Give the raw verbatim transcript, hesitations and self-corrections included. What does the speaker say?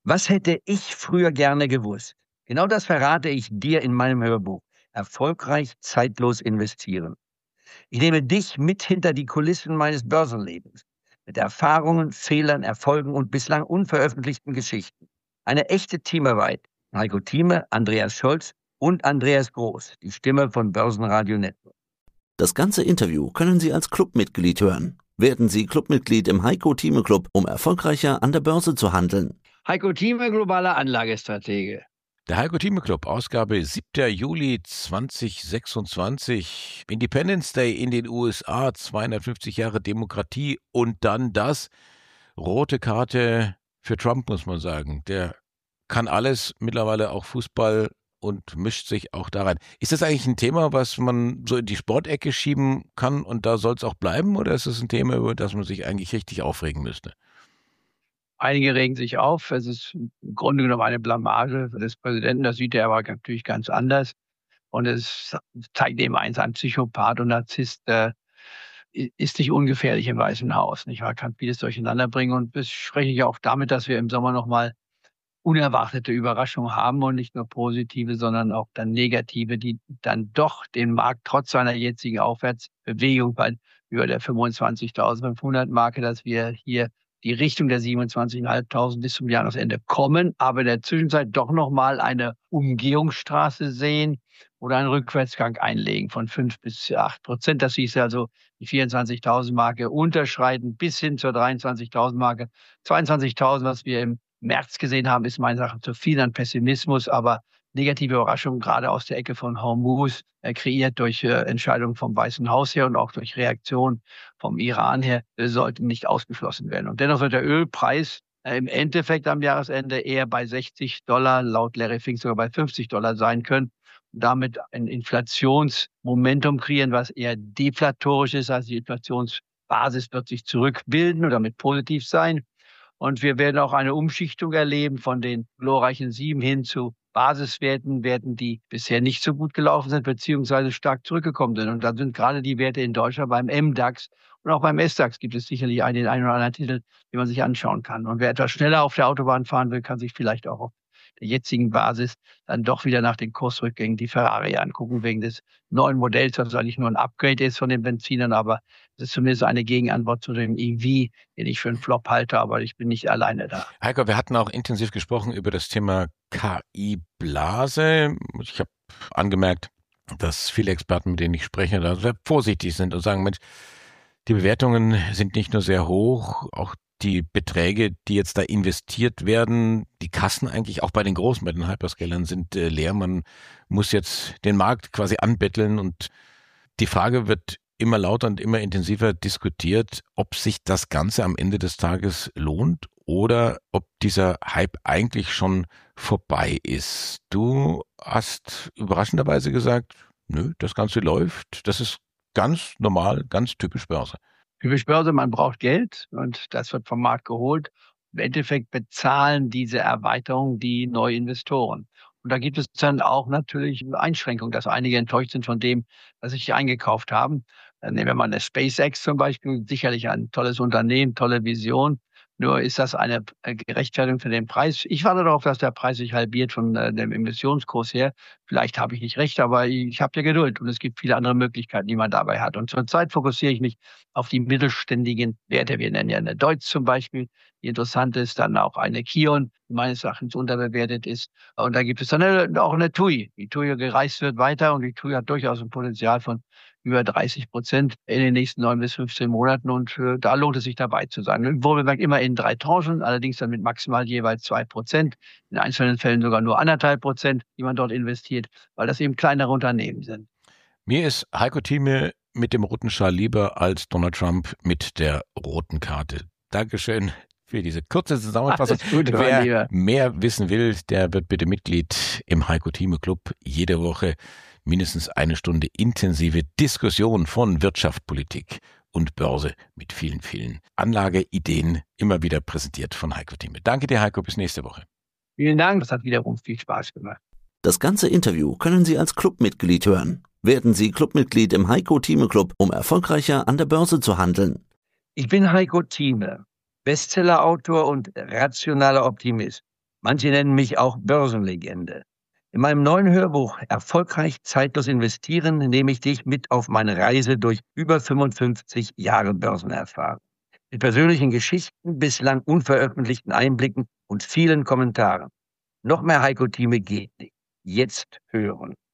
Was hätte ich früher gerne gewusst? Genau das verrate ich dir in meinem Hörbuch. Erfolgreich zeitlos investieren. Ich nehme dich mit hinter die Kulissen meines Börsenlebens. Mit Erfahrungen, Fehlern, Erfolgen und bislang unveröffentlichten Geschichten. Eine echte Teamarbeit. Heiko Thieme, Andreas Scholz und Andreas Groß, die Stimme von Börsenradio Network. Das ganze Interview können Sie als Clubmitglied hören. Werden Sie Clubmitglied im Heiko Thieme Club, um erfolgreicher an der Börse zu handeln. Heiko Thieme, globaler Anlagestratege. Der Heiko Thieme Club, Ausgabe siebter Juli zweitausendsechsundzwanzig. Independence Day in den U S A, zweihundertfünfzig Jahre Demokratie und dann das. Rote Karte für Trump, muss man sagen. Der kann alles, mittlerweile auch Fußball, und mischt sich auch da rein. Ist das eigentlich ein Thema, was man so in die Sportecke schieben kann und da soll es auch bleiben? Oder ist es ein Thema, über das man sich eigentlich richtig aufregen müsste? Einige regen sich auf. Es ist im Grunde genommen eine Blamage des Präsidenten. Das sieht er aber natürlich ganz anders. Und es zeigt eben eins, ein Psychopath und Narzisst äh, ist nicht ungefährlich im Weißen Haus. Nicht wahr? Kann vieles durcheinander bringen. Und das spreche ich auch damit, dass wir im Sommer nochmal unerwartete Überraschungen haben und nicht nur positive, sondern auch dann negative, die dann doch den Markt trotz seiner jetzigen Aufwärtsbewegung bei über der fünfundzwanzigtausendfünfhundert Marke, dass wir hier die Richtung der siebenundzwanzigtausendfünfhundert bis zum Jahresende kommen, aber in der Zwischenzeit doch nochmal eine Umgehungsstraße sehen oder einen Rückwärtsgang einlegen von fünf bis acht Prozent. Das hieß also die vierundzwanzigtausend Marke unterschreiten bis hin zur dreiundzwanzigtausend Marke. zweiundzwanzigtausend, was wir im März gesehen haben, ist meiner Sache zu viel an Pessimismus, aber negative Überraschungen gerade aus der Ecke von Hormuz, äh, kreiert durch äh, Entscheidungen vom Weißen Haus her und auch durch Reaktionen vom Iran her, äh, sollten nicht ausgeschlossen werden. Und dennoch wird der Ölpreis äh, im Endeffekt am Jahresende eher bei sechzig Dollar, laut Larry Fink sogar bei fünfzig Dollar sein können. Und damit ein Inflationsmomentum kreieren, was eher deflatorisch ist, also die Inflationsbasis wird sich zurückbilden und damit positiv sein. Und wir werden auch eine Umschichtung erleben von den glorreichen sieben hin zu Basiswerten, Werten, die bisher nicht so gut gelaufen sind, beziehungsweise stark zurückgekommen sind. Und dann sind gerade die Werte in Deutschland beim M DAX und auch beim S DAX gibt es sicherlich einen, den einen oder anderen Titel, den man sich anschauen kann. Und wer etwas schneller auf der Autobahn fahren will, kann sich vielleicht auch auf der jetzigen Basis dann doch wieder nach den Kursrückgängen die Ferrari angucken, wegen des neuen Modells, was eigentlich nur ein Upgrade ist von den Benzinern, aber es ist zumindest eine Gegenantwort zu dem E V, den ich für einen Flop halte, aber ich bin nicht alleine da. Heiko, wir hatten auch intensiv gesprochen über das Thema K I-Blase. Ich habe angemerkt, dass viele Experten, mit denen ich spreche, da sehr vorsichtig sind und sagen, Mensch, die Bewertungen sind nicht nur sehr hoch, auch die Beträge, die jetzt da investiert werden, die Kassen eigentlich auch bei den Großen, bei den Hyperscalern sind äh, leer. Man muss jetzt den Markt quasi anbetteln und die Frage wird immer lauter und immer intensiver diskutiert, ob sich das Ganze am Ende des Tages lohnt oder ob dieser Hype eigentlich schon vorbei ist. Du hast überraschenderweise gesagt, nö, das Ganze läuft, das ist ganz normal, ganz typisch Börse. Typisch Börse, man braucht Geld und das wird vom Markt geholt. Im Endeffekt bezahlen diese Erweiterung die Neuinvestoren. Und da gibt es dann auch natürlich Einschränkungen, dass einige enttäuscht sind von dem, was sie sich eingekauft haben. Dann nehmen wir mal eine SpaceX zum Beispiel, sicherlich ein tolles Unternehmen, tolle Vision. Nur ist das eine Gerechtfertigung für den Preis. Ich warte darauf, dass der Preis sich halbiert von äh, dem Emissionskurs her. Vielleicht habe ich nicht recht, aber ich habe ja Geduld und es gibt viele andere Möglichkeiten, die man dabei hat. Und zurzeit fokussiere ich mich auf die mittelständigen Werte. Wir nennen ja eine Deutz zum Beispiel, die interessant ist, dann auch eine Kion, die meines Erachtens unterbewertet ist. Und da gibt es dann eine, auch eine T U I. Die T U I gereist wird weiter und die T U I hat durchaus ein Potenzial von über dreißig Prozent in den nächsten neun bis fünfzehn Monaten und äh, da lohnt es sich dabei zu sein. Wohlbemerkt immer in drei Tranchen, allerdings dann mit maximal jeweils zwei Prozent, in einzelnen Fällen sogar nur anderthalb Prozent, die man dort investiert, weil das eben kleinere Unternehmen sind. Mir ist Heiko Thieme mit dem roten Schal lieber als Donald Trump mit der roten Karte. Dankeschön für diese kurze Zusammenfassung. Gute, Wer mehr wissen will, der wird bitte Mitglied im Heiko Thieme Club. Jede Woche mindestens eine Stunde intensive Diskussion von Wirtschaft, Politik und Börse mit vielen, vielen Anlageideen, immer wieder präsentiert von Heiko Thieme. Danke dir, Heiko, bis nächste Woche. Vielen Dank, das hat wiederum viel Spaß gemacht. Das ganze Interview können Sie als Clubmitglied hören. Werden Sie Clubmitglied im Heiko Thieme Club, um erfolgreicher an der Börse zu handeln. Ich bin Heiko Thieme, Bestsellerautor und rationaler Optimist. Manche nennen mich auch Börsenlegende. In meinem neuen Hörbuch Erfolgreich zeitlos investieren nehme ich dich mit auf meine Reise durch über fünfundfünfzig Jahre Börsenerfahrung. Mit persönlichen Geschichten, bislang unveröffentlichten Einblicken und vielen Kommentaren. Noch mehr Heiko Thieme geht nicht. Jetzt hören.